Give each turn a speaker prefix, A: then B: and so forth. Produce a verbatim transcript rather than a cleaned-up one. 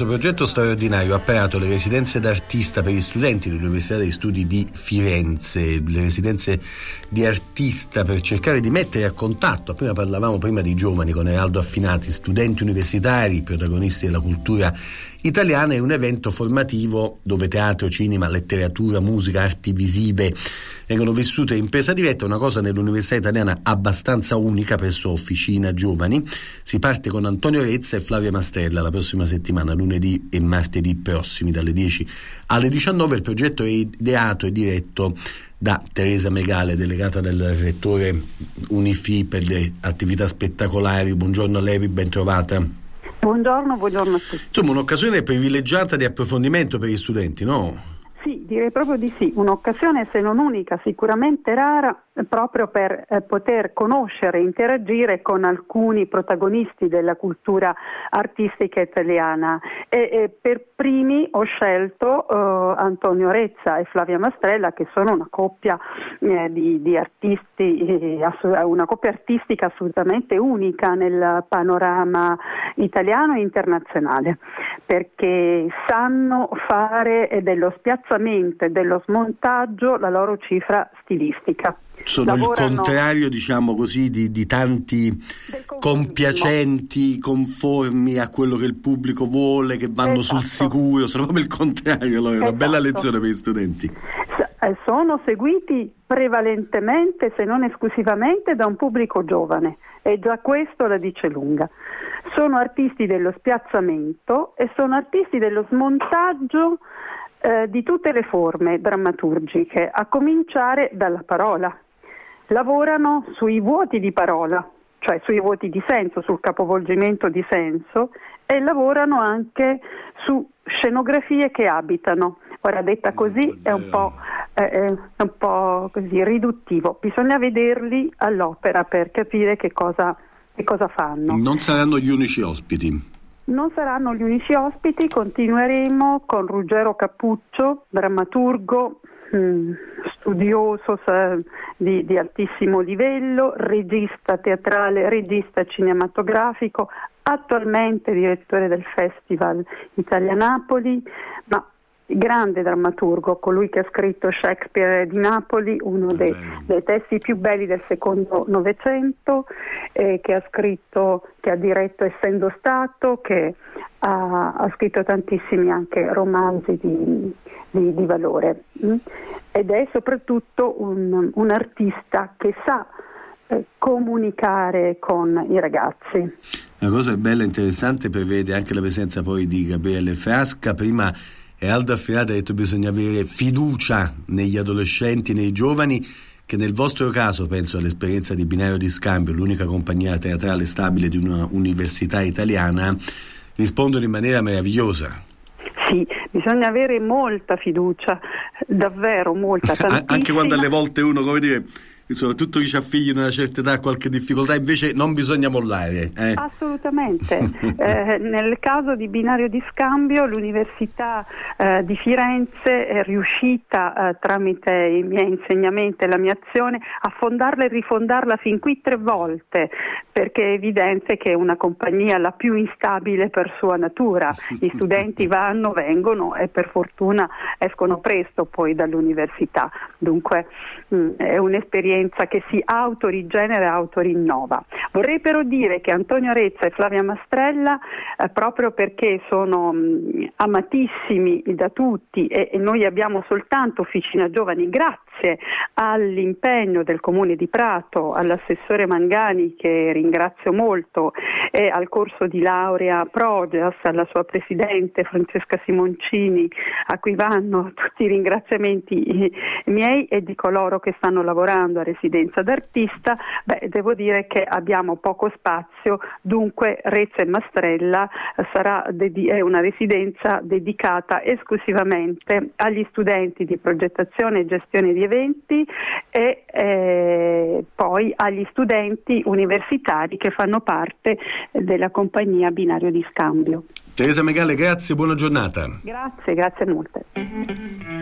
A: questo progetto straordinario ha creato le residenze d'artista per gli studenti dell'Università degli Studi di Firenze, le residenze di artista per cercare di mettere a contatto, appena parlavamo prima di giovani con Eraldo Affinati, studenti universitari, protagonisti della cultura italiana. È un evento formativo dove teatro, cinema, letteratura, musica, arti visive vengono vissute in presa diretta, una cosa nell'università italiana abbastanza unica per sua officina giovani. Si parte con Antonio Rezza e Flavia Mastrella la prossima settimana, lunedì e martedì prossimi, dalle dieci alle diciannove. Il progetto è ideato e diretto da Teresa Megale, delegata del rettore Unifi per le attività spettacolari. Buongiorno a lei, ben trovata.
B: Buongiorno, buongiorno a tutti.
A: Insomma, un'occasione privilegiata di approfondimento per gli studenti, no?
B: Sì, direi proprio di sì, un'occasione se non unica, sicuramente rara, proprio per eh, poter conoscere e interagire con alcuni protagonisti della cultura artistica italiana. E, e per primi ho scelto eh, Antonio Rezza e Flavia Mastrella, che sono una coppia eh, di, di artisti, eh, assu- una coppia artistica assolutamente unica nel panorama italiano e internazionale, perché sanno fare dello spiazzamento e dello smontaggio la loro cifra stilistica.
A: Sono Lavorano... il contrario, diciamo così, di, di tanti compiacenti, conformi a quello che il pubblico vuole, che vanno esatto. sul sicuro. Sono proprio il contrario, allora è una esatto. bella lezione per gli studenti.
B: Sono seguiti prevalentemente, se non esclusivamente, da un pubblico giovane, e già questo la dice lunga. Sono artisti dello spiazzamento e sono artisti dello smontaggio eh, di tutte le forme drammaturgiche, a cominciare dalla parola. Lavorano sui vuoti di parola, cioè sui vuoti di senso, sul capovolgimento di senso, e lavorano anche su scenografie che abitano. Ora, detta così è un po', eh, è un po' così riduttivo, bisogna vederli all'opera per capire che cosa, che cosa fanno.
A: Non saranno gli unici ospiti.
B: Non saranno gli unici ospiti, continueremo con Ruggero Cappuccio, drammaturgo, mh, studioso sa, di, di altissimo livello, regista teatrale, regista cinematografico, attualmente direttore del Festival Italia Napoli, ma grande drammaturgo, colui che ha scritto Shakespeare di Napoli, uno dei, dei testi più belli del secondo Novecento, eh, che ha scritto, che ha diretto Essendo Stato, che ha, ha scritto tantissimi anche romanzi di, di, di valore, mm? ed è soprattutto un, un artista che sa eh, comunicare con i ragazzi.
A: Una cosa bella e interessante prevede anche la presenza poi di Gabriele Frasca. Prima Eraldo Affinati ha detto che bisogna avere fiducia negli adolescenti, nei giovani, che nel vostro caso, penso all'esperienza di Binario di Scambio, l'unica compagnia teatrale stabile di una università italiana, rispondono in maniera meravigliosa.
B: Sì, bisogna avere molta fiducia, davvero molta, tantissima.
A: Anche quando alle volte uno, come dire, soprattutto chi ha figli in una certa età ha qualche difficoltà, invece non bisogna mollare. Eh.
B: Assolutamente. eh, nel caso di Binario di Scambio, l'Università eh, di Firenze è riuscita eh, tramite i miei insegnamenti e la mia azione a fondarla e rifondarla fin qui tre volte, perché è evidente che è una compagnia la più instabile per sua natura. Gli studenti vanno, vengono e per fortuna escono presto poi dall'università. Dunque mh, è un'esperienza che si autorigenera e autorinnova. Vorrei però dire che Antonio Rezza e Flavia Mastrella, eh, proprio perché sono mh, amatissimi da tutti e, e noi abbiamo soltanto Officina Giovani grazie all'impegno del Comune di Prato, all'assessore Mangani, che ringrazio molto, e al corso di laurea Progeas, alla sua presidente Francesca Simoncini, a cui vanno tutti i ringraziamenti miei e di coloro che stanno lavorando a residenza d'artista. Beh, devo dire che abbiamo poco spazio, dunque Rezza e Mastrella sarà dedi- è una residenza dedicata esclusivamente agli studenti di progettazione e gestione di eventi e eh, poi agli studenti universitari che fanno parte della compagnia Binario di Scambio.
A: Teresa Megale, grazie, buona giornata.
B: Grazie, grazie molte.